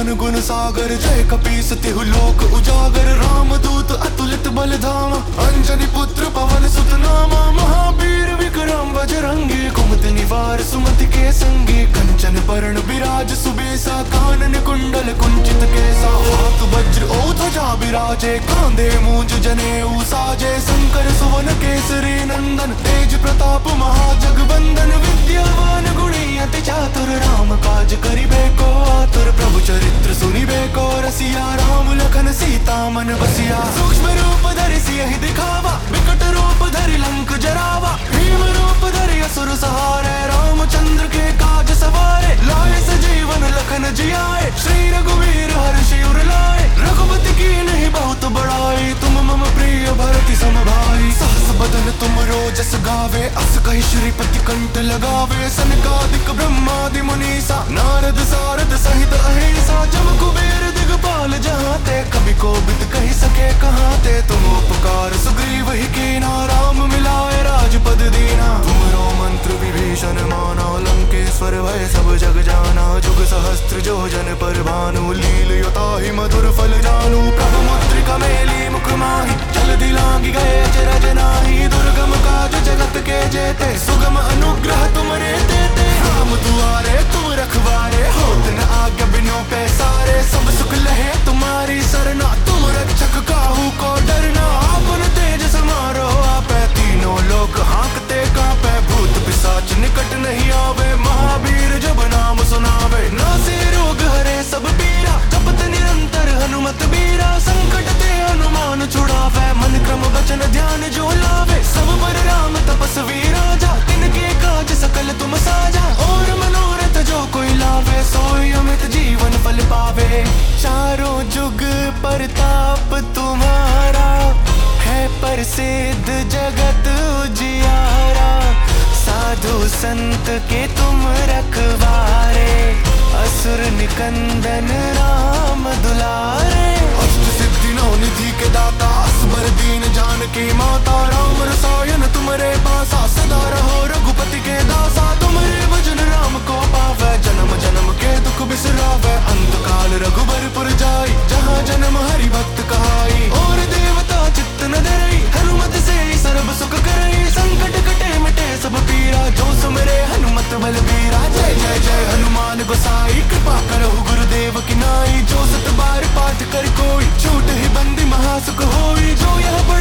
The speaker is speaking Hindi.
घन गुण सागर, जय कपीस तिहु लोक उजागर। रामदूत अतुलित बल धामा, अंजनी पुत्र पवन सुत नामा। महावीर विक्रम बजरंगी, कुमति निवार सुमति के संगी। कंचन बरण विराज सुबेसा, कानन कुंडल कुंचित केसा। हाथ वज्र ओ ध्वजा विराजे, कांधे मूंज जनेऊ साजे। शंकर सुवन केसरी नंदन, तेज प्रताप महाजगवंदन। विद्यावान गुणी अति चातुर, राम काज करिबे को आतुर। प्रभु चरित्र सुनिबे को रसिया, राम लखन सीता मन बसिया। सूक्ष्म रूप धरि सियहि दिखावा, विकट रूप धरि लंक जरावा। भीम रूप धरि असुर सहारे, रामचंद्र के काज सवारे। लाए सजीवन लखन जियाए, श्री रघुवीर हर्षि उर लाए। रघुपति कीन्हि बहुत बड़ाई, तुम मम प्रिय भरति सम भाई। सहस बदन तुम रोजस गावे, अस कहि श्रीपति कंठ लगावे। सनकादिक ब्रह्मादि मुनीसा, नारद सारद सहित अहिंसा। जम कुबेर दिगपाल जहाते, कवि कोविद कहि सके कहाते। तुम उपकार सुग्रीव ही कीना, राम मिलाए राजपद दीना। तुमरो मंत्र विभीषण माना, लंकेश्वर भय सब जग जाना। जुग सहस्त्र जो जन पर भानु, लील्योता ही मधुर फल जानू। प्रभु मुद्रिका मेली मुख माहि, जल्दी लांघि गए अचरज नाहि। दुर्गम काज जगत के जेते, सुगम अनुग्रह तुमरे देते। राम दुआरे तुम रखवारे, होत न आज्ञा बिनु पैसारे। सब सुख लहे तुम्हारी सरना, तुम रक्षक काहू को डरना। आपन तेज समारो आपै, तीनों लोक हाँकते कांपै। भूत पिशाच निकट नहीं आवे, महावीर जब नाम सुनावे। नासे रोग हरे सब पीरा, जपत निरंतर हनुमत बीरा। संकट ते हनुमान छुड़ावे, मन क्रम वचन ध्यान जो लावे। सब पर राम तपस्वी राजा, तिनके काज सकल तुम साजा। और मनोरथ जो कोई लावे, सोई अमित जीवन फल पावे। चारों जुग परताप तुम्हारा, है प्रसिद्ध जगत उजियारा। साधु संत के तुम रखवारे, असुर निकंदन राम दुलारे। अष्ट सिद्धि नौ निधि के दाता, असबर दीन जानकी माता। राम रसायन तुमरे पासा, सदा रहो रघुपति के दासा। तुमरे भजन राम को पावे, जन्म जन्म के दुख बिसरावे। अंत काल रघुबरपुर जाई, जहाँ जन्म हरि भक्त कहाई। और देवता चित्त न धरई, हनुमत से सर्व सुख करई। संकट कटे मिटे सब पीरा, जो सुमरे हनुमत बलबीरा। जय जय जय हनुमान गोसाई, कृपा करहु गुरुदेव की नाई। जो सत बार पाठ कर कोई, छूट ही बंदी महासुख होई। जो यह